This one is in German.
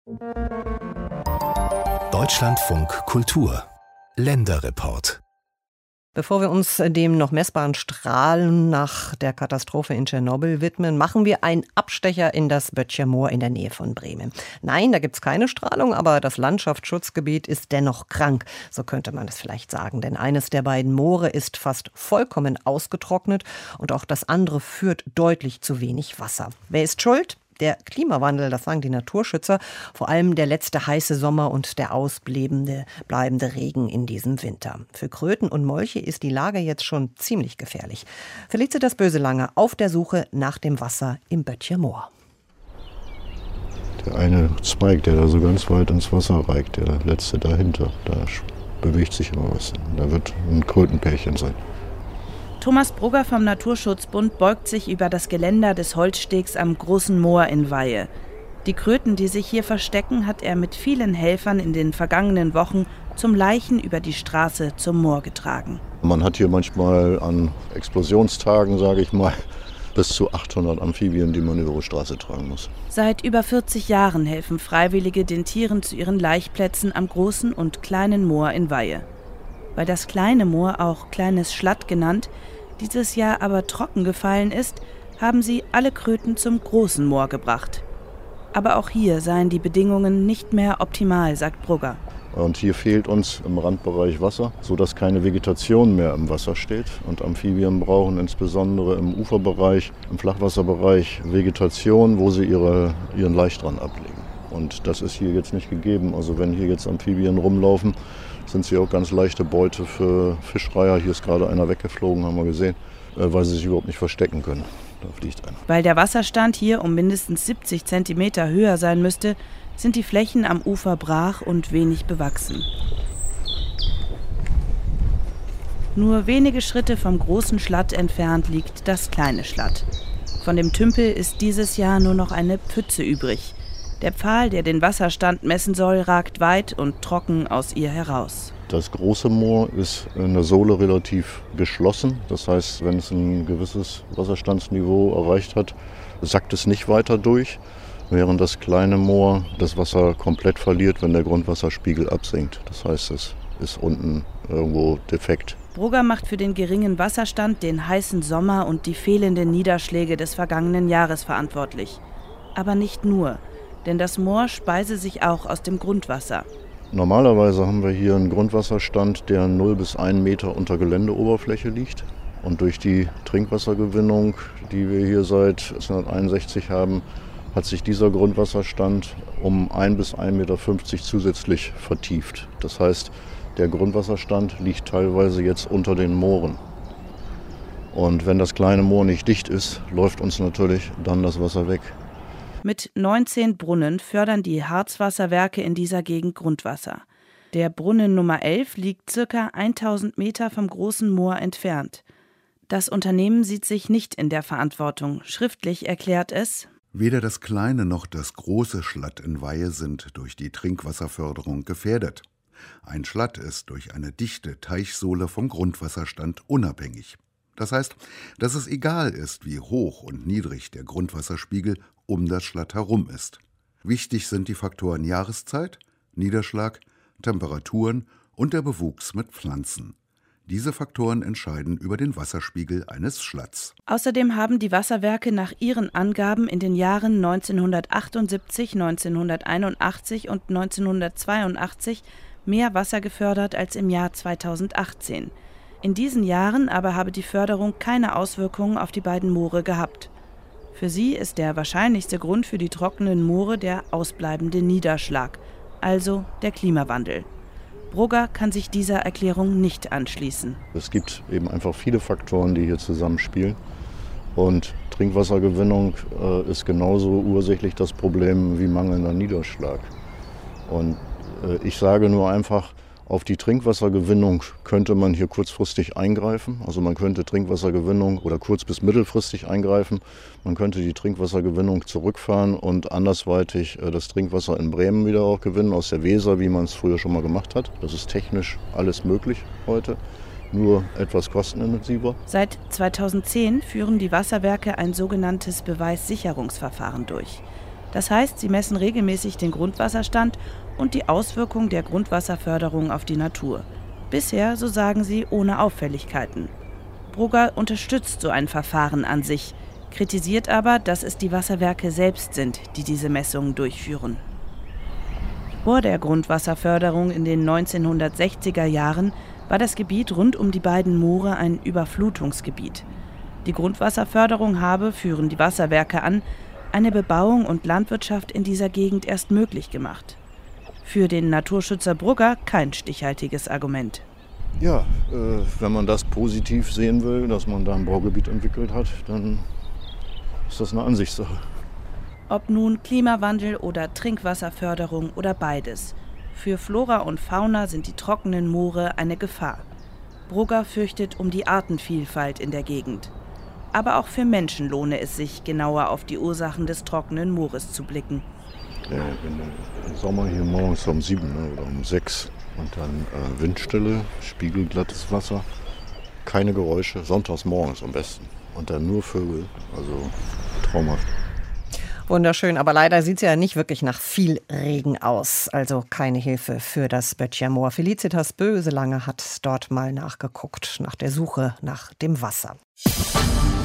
Deutschlandfunk Kultur Länderreport. Bevor wir uns dem noch messbaren Strahlen nach der Katastrophe in Tschernobyl widmen, machen wir einen Abstecher in das Böttcher Moor in der Nähe von Bremen. Nein, da gibt es keine Strahlung, aber das Landschaftsschutzgebiet ist dennoch krank. So könnte man es vielleicht sagen, denn eines der beiden Moore ist fast vollkommen ausgetrocknet und auch das andere führt deutlich zu wenig Wasser. Wer ist schuld? Der Klimawandel, das sagen die Naturschützer, vor allem der letzte heiße Sommer und der ausbleibende Regen in diesem Winter. Für Kröten und Molche ist die Lage jetzt schon ziemlich gefährlich. Felicitas Böselanger auf der Suche nach dem Wasser im Böttcher Moor. Der eine Zweig, der da so ganz weit ins Wasser reicht, der letzte dahinter, da bewegt sich immer was. Da wird ein Krötenpärchen sein. Thomas Brugger vom Naturschutzbund beugt sich über das Geländer des Holzstegs am Großen Moor in Weihe. Die Kröten, die sich hier verstecken, hat er mit vielen Helfern in den vergangenen Wochen zum Leichen über die Straße zum Moor getragen. Man hat hier manchmal an Explosionstagen, sage ich mal, bis zu 800 Amphibien, die man über die Straße tragen muss. Seit über 40 Jahren helfen Freiwillige den Tieren zu ihren Laichplätzen am Großen und Kleinen Moor in Weihe. Weil das kleine Moor, auch Kleines Schlatt genannt, dieses Jahr aber trocken gefallen ist, haben sie alle Kröten zum Großen Moor gebracht. Aber auch hier seien die Bedingungen nicht mehr optimal, sagt Brugger. Und hier fehlt uns im Randbereich Wasser, sodass keine Vegetation mehr im Wasser steht. Und Amphibien brauchen insbesondere im Uferbereich, im Flachwasserbereich Vegetation, wo sie ihren Laichstrand ablegen. Und das ist hier jetzt nicht gegeben. Also wenn hier jetzt Amphibien rumlaufen, sind sie auch ganz leichte Beute für Fischreiher. Hier ist gerade einer weggeflogen, haben wir gesehen, weil sie sich überhaupt nicht verstecken können. Da fliegt einer. Weil der Wasserstand hier um mindestens 70 Zentimeter höher sein müsste, sind die Flächen am Ufer brach und wenig bewachsen. Nur wenige Schritte vom Großen Schlatt entfernt liegt das Kleine Schlatt. Von dem Tümpel ist dieses Jahr nur noch eine Pfütze übrig. Der Pfahl, der den Wasserstand messen soll, ragt weit und trocken aus ihr heraus. Das Große Moor ist in der Sohle relativ geschlossen. Das heißt, wenn es ein gewisses Wasserstandsniveau erreicht hat, sackt es nicht weiter durch, während das Kleine Moor das Wasser komplett verliert, wenn der Grundwasserspiegel absinkt. Das heißt, es ist unten irgendwo defekt. Brugger macht für den geringen Wasserstand den heißen Sommer und die fehlenden Niederschläge des vergangenen Jahres verantwortlich. Aber nicht nur. Denn das Moor speise sich auch aus dem Grundwasser. Normalerweise haben wir hier einen Grundwasserstand, der 0 bis 1 Meter unter Geländeoberfläche liegt. Und durch die Trinkwassergewinnung, die wir hier seit 1961 haben, hat sich dieser Grundwasserstand um 1 bis 1,50 Meter zusätzlich vertieft. Das heißt, der Grundwasserstand liegt teilweise jetzt unter den Mooren. Und wenn das Kleine Moor nicht dicht ist, läuft uns natürlich dann das Wasser weg. Mit 19 Brunnen fördern die Harzwasserwerke in dieser Gegend Grundwasser. Der Brunnen Nummer 11 liegt ca. 1000 Meter vom Großen Moor entfernt. Das Unternehmen sieht sich nicht in der Verantwortung. Schriftlich erklärt es: Weder das Kleine noch das Große Schlatt in Weihe sind durch die Trinkwasserförderung gefährdet. Ein Schlatt ist durch eine dichte Teichsohle vom Grundwasserstand unabhängig. Das heißt, dass es egal ist, wie hoch und niedrig der Grundwasserspiegel um das Schlatt herum ist. Wichtig sind die Faktoren Jahreszeit, Niederschlag, Temperaturen und der Bewuchs mit Pflanzen. Diese Faktoren entscheiden über den Wasserspiegel eines Schlatts. Außerdem haben die Wasserwerke nach ihren Angaben in den Jahren 1978, 1981 und 1982 mehr Wasser gefördert als im Jahr 2018. In diesen Jahren aber habe die Förderung keine Auswirkungen auf die beiden Moore gehabt. Für sie ist der wahrscheinlichste Grund für die trockenen Moore der ausbleibende Niederschlag, also der Klimawandel. Brugger kann sich dieser Erklärung nicht anschließen. Es gibt eben einfach viele Faktoren, die hier zusammenspielen. Und Trinkwassergewinnung ist genauso ursächlich das Problem wie mangelnder Niederschlag. Und ich sage nur einfach, auf die Trinkwassergewinnung könnte man hier kurzfristig eingreifen. Also man könnte Trinkwassergewinnung oder kurz- bis mittelfristig eingreifen. Man könnte die Trinkwassergewinnung zurückfahren und andersweitig das Trinkwasser in Bremen wieder auch gewinnen, aus der Weser, wie man es früher schon mal gemacht hat. Das ist technisch alles möglich heute, nur etwas kostenintensiver. Seit 2010 führen die Wasserwerke ein sogenanntes Beweissicherungsverfahren durch. Das heißt, sie messen regelmäßig den Grundwasserstand und die Auswirkung der Grundwasserförderung auf die Natur. Bisher, so sagen sie, ohne Auffälligkeiten. Brugger unterstützt so ein Verfahren an sich, kritisiert aber, dass es die Wasserwerke selbst sind, die diese Messungen durchführen. Vor der Grundwasserförderung in den 1960er Jahren war das Gebiet rund um die beiden Moore ein Überflutungsgebiet. Die Grundwasserförderung habe, führen die Wasserwerke an, eine Bebauung und Landwirtschaft in dieser Gegend erst möglich gemacht. Für den Naturschützer Brugger kein stichhaltiges Argument. Ja, wenn man das positiv sehen will, dass man da ein Baugebiet entwickelt hat, dann ist das eine Ansichtssache. Ob nun Klimawandel oder Trinkwasserförderung oder beides. Für Flora und Fauna sind die trockenen Moore eine Gefahr. Brugger fürchtet um die Artenvielfalt in der Gegend. Aber auch für Menschen lohne es sich, genauer auf die Ursachen des trockenen Moores zu blicken. Ja, im Sommer hier morgens um 7 oder um 6 und dann Windstille, spiegelglattes Wasser, keine Geräusche, sonntags morgens am besten. Und dann nur Vögel, also traumhaft. Wunderschön, aber leider sieht es ja nicht wirklich nach viel Regen aus. Also keine Hilfe für das Böttchermoor. Felicitas Böselange hat dort mal nachgeguckt, nach der Suche nach dem Wasser.